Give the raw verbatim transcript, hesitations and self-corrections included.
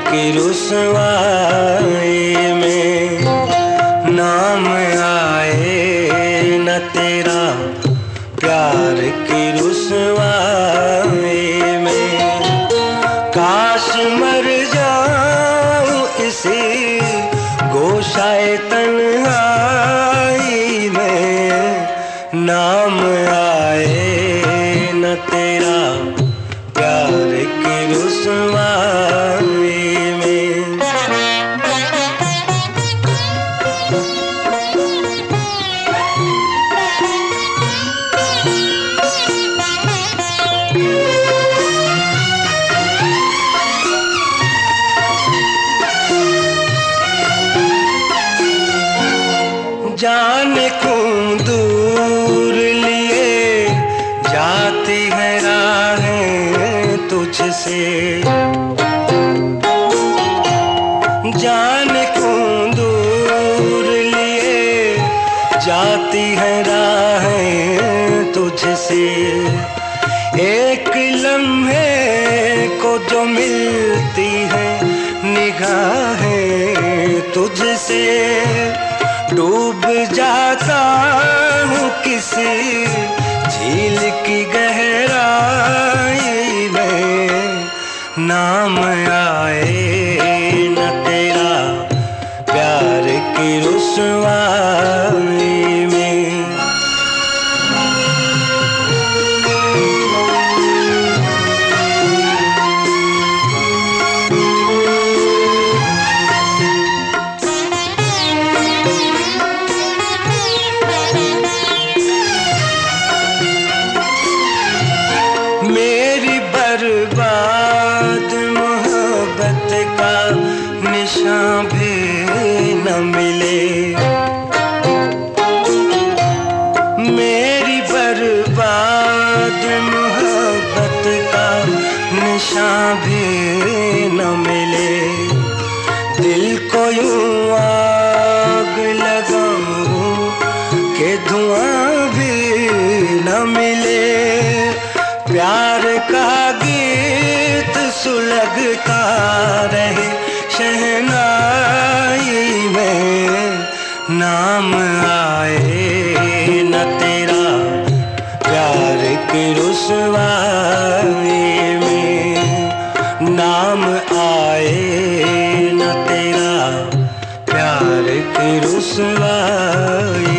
की रुसवाई में नाम आए न तेरा, प्यार की रुसवाई में। काश मर जाऊं इसी गोशाए तन्हाई में, नाम आए न तेरा, प्यार की रुसवाई में। जाने क्यों दूर लिए जाती है राहें तुझसे, जाने क्यों दूर लिए जाती है राहें तुझसे। एक लम्हे को जो मिलती है निगाहें तुझसे, डूब जाता हूँ किसी झील की गहराई में, नाम आए न तेरा, प्यार की रुसवाई में। मेरी बर्बाद मोहब्बत का निशान भी न मिले, मेरी बर्बाद मोहब्बत का निशान भी न मिले। दिल को यूं आग लगाऊं कि धुआं भी न मिले, प्यार का गीत सुलगता रहे शहनाई में, नाम आए न तेरा, प्यार की रुसवाई में, नाम आए न तेरा, प्यार की रुसवाई।